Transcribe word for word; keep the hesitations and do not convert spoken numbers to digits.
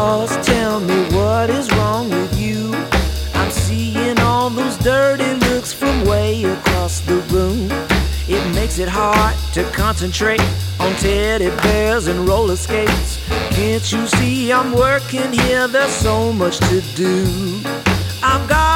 boss, tell me what is wrong with you. I'm seeing all those dirty looks from way across the room. It makes it hard to concentrate on teddy bears and roller skates. Can't you see I'm working here? There's so much to do. I've got